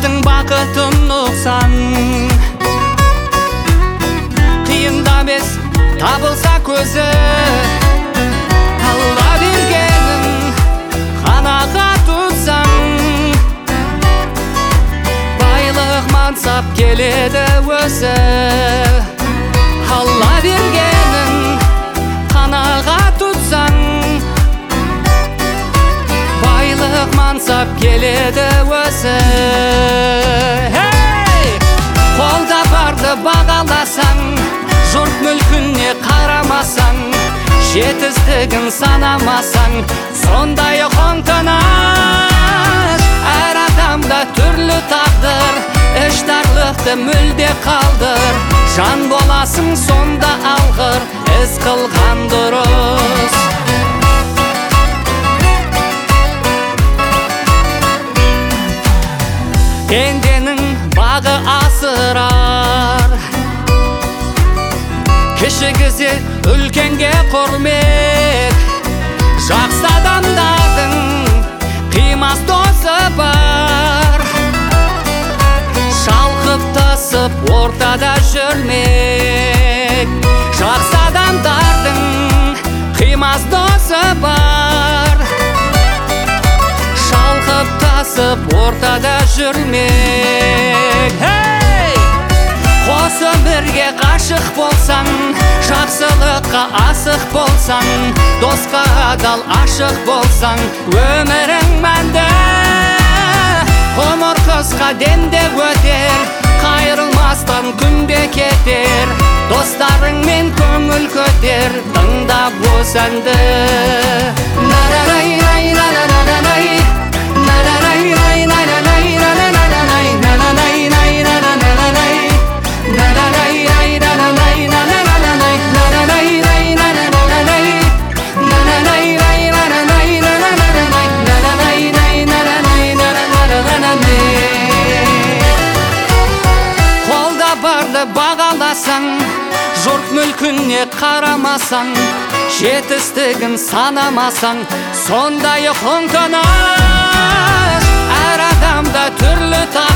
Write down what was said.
Жастың бақытын ұқсаң, қиында емес табылса көзі, Алла бергенін қанағат тұтсаң, байлық мансап келеді өзі. Алла бергенін қанағат тұтсаң, байлық мансап келеді өзі. Қолда барды бағаласаң, жұрт мүлкіне қарамасаң, жетістігін санамасаң, сондай қоңтынаш. Әр адамда түрлі тағдыр, іштарлықты мүлде қалдыр. Жан боласың сонда алғыр, із қылған дұрыс. Пенденің бағы асырар, кішігізе үлкенге құрмет. Жақсы адамдардың қимас досы бар, шалқып тасып ортада жүрмек. Жақсы адамдардың қимас досы бар, шалқып тасып ортада жүрмек. Қос өмірге ғашық болсаң, жақсылыққа асық болсаң, досқа адал ашық болсаң, өмірің мәнді. Ғұмыр қысқа демде өтер, қайырылмастан күнде кетер. Достарыңмен көңіл көтер, тыңдап осы әнді. Бағаласаң, жұрт мүлкіне қарамасаң, жетістігін санамасаң, сондай қоңтынаш. Әр адамда түрлі